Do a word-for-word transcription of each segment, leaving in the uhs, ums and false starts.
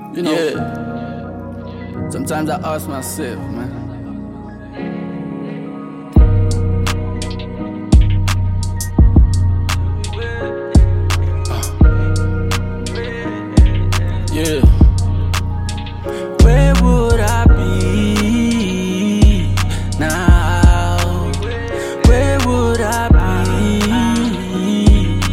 You know, yeah. Sometimes I ask myself, man. Yeah. Where would I be now? Where would I be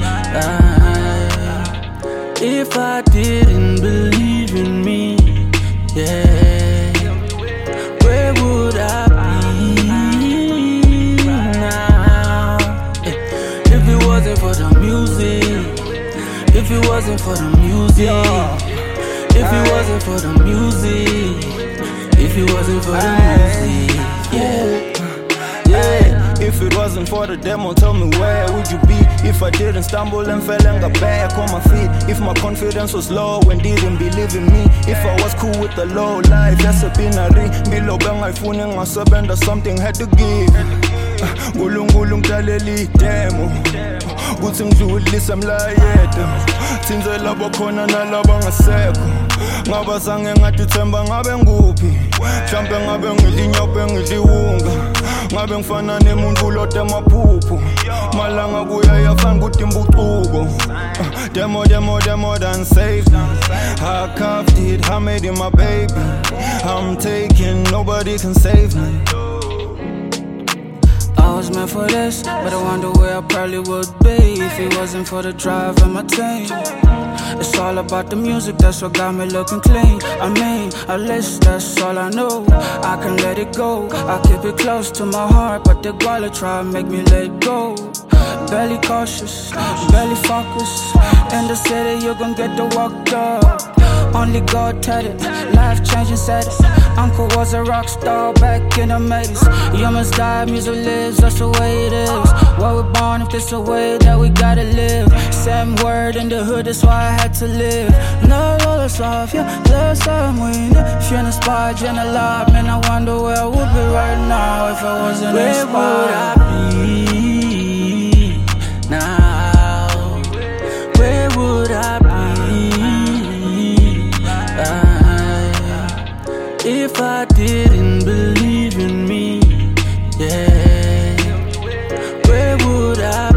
uh, if I didn't believe in me? Yeah. Where would I be now? If it wasn't for the music, if it wasn't for the music. Yeah. If it wasn't for the music, if it wasn't for the music, yeah, yeah. If it wasn't for the demo, tell me where would you be? If I didn't stumble and fell and got back on my feet. If my confidence was low and didn't believe in me. If I was cool with the low life, that's a binary. Below bang I phone and my surrender, something had to give. Gulung gulung daleli demo. Kuthi ngidlulisa mlayethe Thinzela bokhona nalaba ngasekho Ngaba sange ngathi themba ngabe nguphi Mhlambe ngabe ngilinyophe ngiliwunga Ngabe ngifana nemuntu lote maphupho Malanga kuya yafana ukuthi imbucuko Demo demo demo done safe I cuffed it, I made it my baby I'm taken, nobody can save me I was meant for this, but I wonder where I probably would be if it wasn't for the drive and my team. It's all about the music, that's what got me looking clean. I mean, at least that's all I know. I can let it go, I keep it close to my heart, but the guala try to make me let go. Barely cautious, barely focused. In the city, you gon' get the walk up. Only God taught it, life-changing status. Uncle was a rock star back in the eighties. You must die, music lives, that's the way it is. Why we born if this the way that we gotta live? Same word in the hood, that's why I had to live. No, all that's off, yeah, that's time we If you're inspired, you're alive. Man, I wonder where I would be right now if I wasn't where inspired. Where would I be now? Where would I be? If I didn't believe in me, yeah, where would I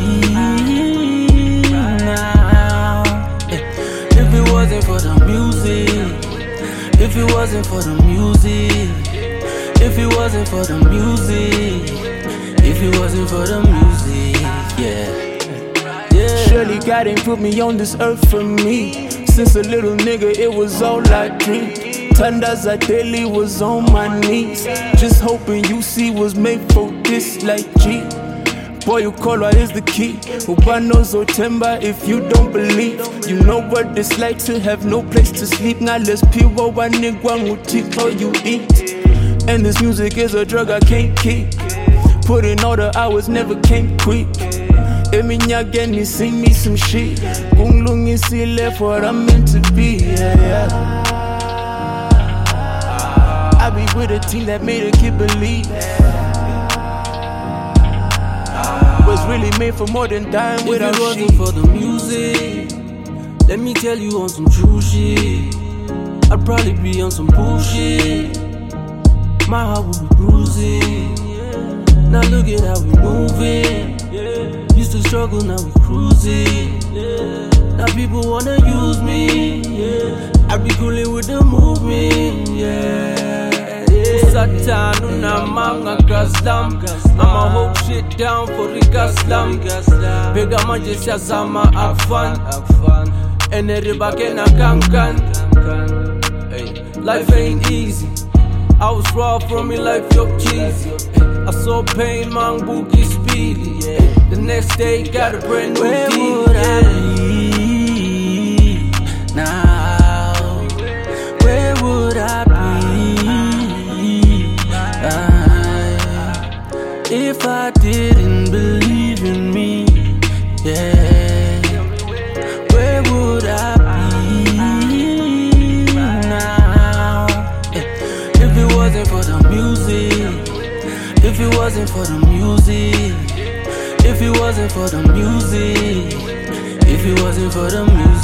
be now? If it wasn't for the music, if it wasn't for the music, if it wasn't for the music, if it wasn't for the music, yeah, yeah. Surely God ain't put me on this earth for me. Since a little nigga, it was all I dreamed. Tandas I daily was on my knees, just hoping you see was made for this like G. Boy, you call what is the key. Ubano Zotemba if you don't believe. You know what it's like to have no place to sleep. Now let's peel one nigga all you eat. And this music is a drug I can't keep. Put in all the hours, never came quick. Eminyageni sing me some shit. Gunglungi see left what I'm meant to be. Yeah, yeah. I be with a team that made a kid believe. Was really made for more than dying without shit. If it wasn't for the music, let me tell you on some true shit, I'd probably be on some bullshit. My heart would be bruising. Now look at how we moving. Used to struggle, now we cruising. Now people wanna use me. I be coolin' with the movement. Yeah. Satan na manga gaslam. I'ma hold shit down for the gaslam. Bega majesi azama afan. And everybody na kankan. Life ain't easy. I was raw from me life, yo cheesy. I saw pain, man, boogie speedy. The next day, got a brand new Where deal. would I be now? Where would I be uh, if I didn't believe in me? Yeah, where would I be now? If it wasn't for the music, if it wasn't for the music, if it wasn't for the music, if it wasn't for the music.